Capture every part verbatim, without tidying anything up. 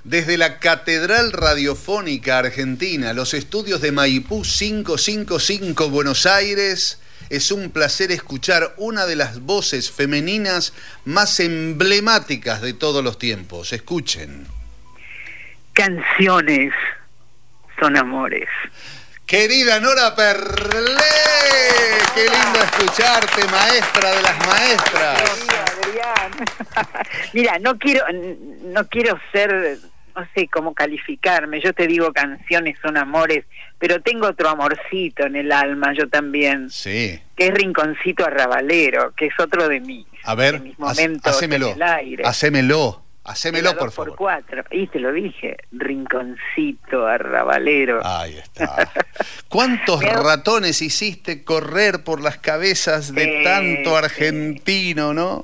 Desde la Catedral Radiofónica Argentina, los estudios de Maipú quinientos cincuenta y cinco, Buenos Aires, es un placer escuchar una de las voces femeninas más emblemáticas de todos los tiempos. Escuchen. Canciones son amores. Querida Nora Perlé, qué lindo escucharte, maestra de las maestras. Adrián. Mira, no quiero, no quiero ser, no sé cómo calificarme. Yo te digo, canciones son amores, pero tengo otro amorcito en el alma, yo también. Sí. Que es Rinconcito Arrabalero, que es otro de mí. A ver, de mis momentos hacémelo, en el aire. hacémelo. Hacémelo, por favor. Por cuatro. Y te lo dije, Rinconcito Arrabalero. Ahí está. ¿Cuántos ratones hiciste correr por las cabezas de eh, tanto argentino, no?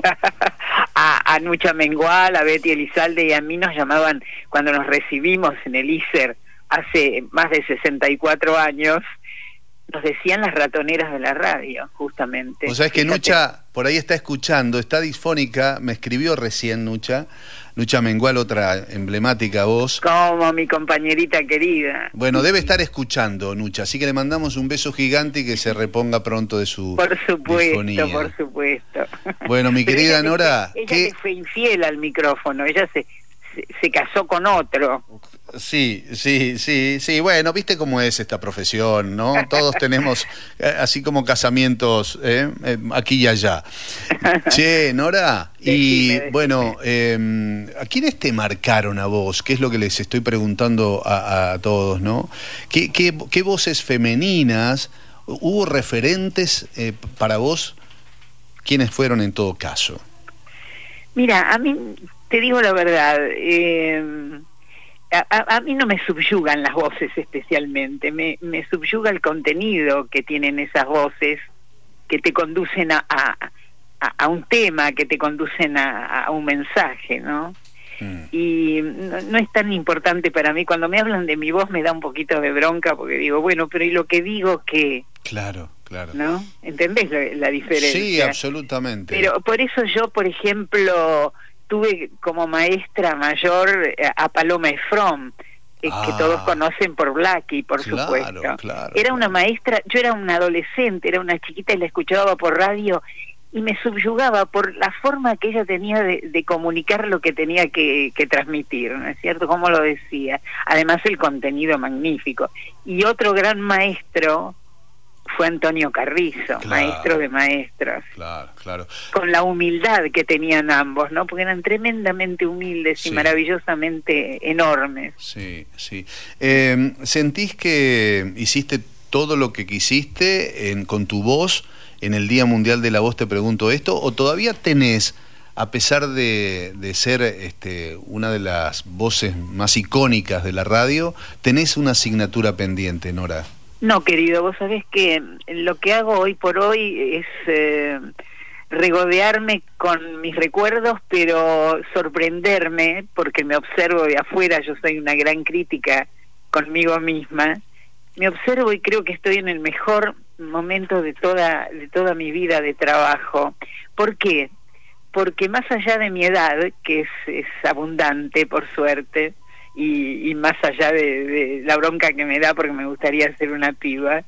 a, a Nucha Mengual, a Betty Elizalde y a mí nos llamaban, cuando nos recibimos en el I S E R hace más de sesenta y cuatro años, nos decían las ratoneras de la radio, justamente. O sea, es que Fíjate. Nucha, por ahí está escuchando, está disfónica, me escribió recién Nucha, Nucha Mengual, otra emblemática voz. Como mi compañerita querida. Bueno, debe estar escuchando, Nucha, así que le mandamos un beso gigante y que se reponga pronto de su Por supuesto, disfonía. por supuesto. Bueno, mi Pero querida ella Nora... Ella ¿qué? le fue infiel al micrófono, ella se, se, se casó con otro. Sí, sí, sí, sí, bueno, viste cómo es esta profesión, ¿no? Todos tenemos eh, así como casamientos eh, eh, aquí y allá. Che, Nora, y Decime, decime. bueno, eh, ¿a quiénes te marcaron a vos? ¿Qué es lo que les estoy preguntando a, a todos, no? ¿Qué, qué, qué voces femeninas, hubo referentes eh, para vos? ¿Quiénes fueron en todo caso? Mira, a mí, te digo la verdad, eh, a, a, a mí no me subyugan las voces especialmente, me, me subyuga el contenido que tienen esas voces, que te conducen a, a, a un tema, que te conducen a, a un mensaje, ¿no? Mm. Y no, no es tan importante para mí. Cuando me hablan de mi voz me da un poquito de bronca, porque digo, bueno, pero ¿y lo que digo qué? Claro, claro. ¿No? ¿Entendés la, la diferencia? Sí, absolutamente. Pero por eso yo, por ejemplo, tuve como maestra mayor a Paloma Efron, eh, ah, que todos conocen por Blackie, por claro, supuesto. Claro, era una claro. maestra, yo era una adolescente, era una chiquita y la escuchaba por radio y me subyugaba por la forma que ella tenía de, de comunicar lo que tenía que, que transmitir, ¿no es cierto? Como lo decía. Además el contenido magnífico. Y otro gran maestro fue Antonio Carrizo, claro, maestro de maestros. Claro, claro. Con la humildad que tenían ambos, ¿no? Porque eran tremendamente humildes, sí, y maravillosamente enormes. Sí, sí. Eh, ¿Sentís que hiciste todo lo que quisiste en, con tu voz en el Día Mundial de la Voz? Te pregunto esto, ¿o todavía tenés, a pesar de, de ser este, una de las voces más icónicas de la radio, tenés una asignatura pendiente, Nora? No, querido, vos sabés que lo que hago hoy por hoy es eh, regodearme con mis recuerdos, pero sorprenderme, porque me observo de afuera, yo soy una gran crítica conmigo misma, me observo y creo que estoy en el mejor momento de toda, de toda mi vida de trabajo. ¿Por qué? Porque más allá de mi edad, que es, es abundante, por suerte, Y, y más allá de, de la bronca que me da porque me gustaría ser una piba,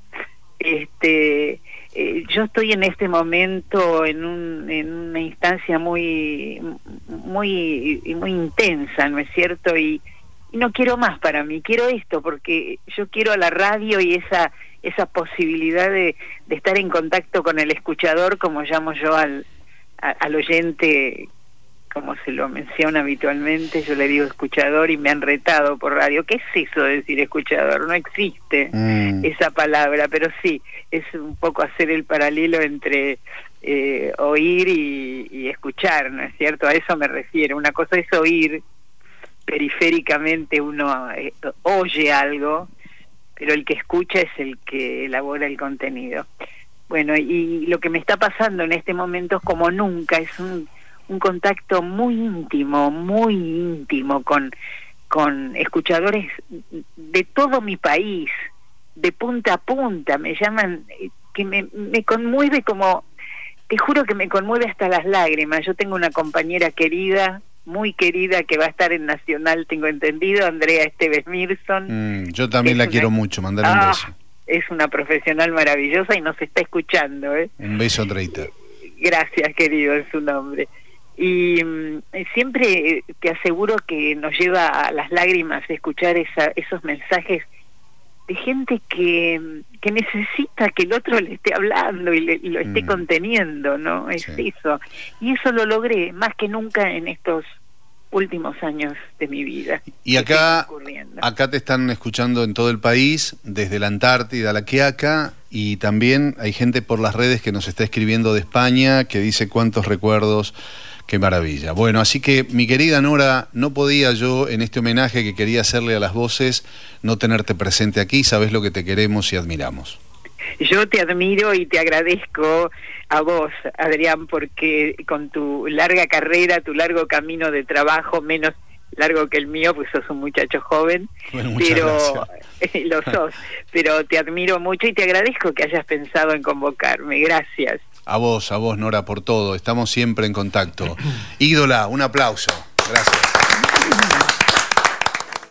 este, eh, yo estoy en este momento en, un, en una instancia muy, muy, muy intensa, ¿no es cierto? Y, y no quiero más para mí, quiero esto, porque yo quiero a la radio y esa, esa posibilidad de, de estar en contacto con el escuchador, como llamo yo al, a, al oyente, como se lo menciona habitualmente, yo le digo escuchador y me han retado por radio. ¿Qué es eso de decir escuchador? No existe mm. esa palabra, pero sí, es un poco hacer el paralelo entre eh, oír y, y escuchar, ¿no es cierto? A eso me refiero. Una cosa es oír, periféricamente uno eh, oye algo, pero el que escucha es el que elabora el contenido. Bueno, y lo que me está pasando en este momento es como nunca, es un un contacto muy íntimo, muy íntimo con, con escuchadores de todo mi país, de punta a punta, me llaman, que me, me conmueve como, te juro que me conmueve hasta las lágrimas. Yo tengo una compañera querida muy querida que va a estar en Nacional, tengo entendido, Andrea Esteves Mirson. Mm, yo también la una... quiero mucho, mandale ah, un beso. Es una profesional maravillosa y nos está escuchando, ¿eh? Un beso, Andreita. Gracias, querido, en su nombre. Y mm, siempre te aseguro que nos lleva a las lágrimas escuchar esa, esos mensajes de gente que, que necesita que el otro le esté hablando y, le, y lo esté mm. conteniendo, ¿no? Es sí. eso. Y eso lo logré más que nunca en estos últimos años de mi vida. Y acá, acá te están escuchando en todo el país, desde la Antártida a la Quiaca, y también hay gente por las redes que nos está escribiendo de España, que dice cuántos recuerdos, qué maravilla. Bueno, así que mi querida Nora, no podía yo en este homenaje que quería hacerle a las voces no tenerte presente aquí, sabes lo que te queremos y admiramos. Yo te admiro y te agradezco a vos, Adrián, porque con tu larga carrera, tu largo camino de trabajo, menos largo que el mío, pues sos un muchacho joven, bueno, pero lo sos, pero te admiro mucho y te agradezco que hayas pensado en convocarme. Gracias. A vos, a vos, Nora, por todo. Estamos siempre en contacto. Ídola, un aplauso. Gracias.